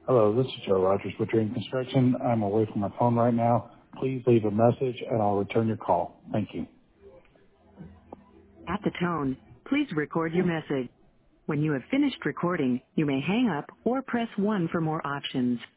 Hello, this is Joe Rogers with Dream Construction. I'm away from my phone right now. Please leave a message and I'll return your call. Thank you. At the tone, please record your message. When you have finished recording, you may hang up or press 1 for more options.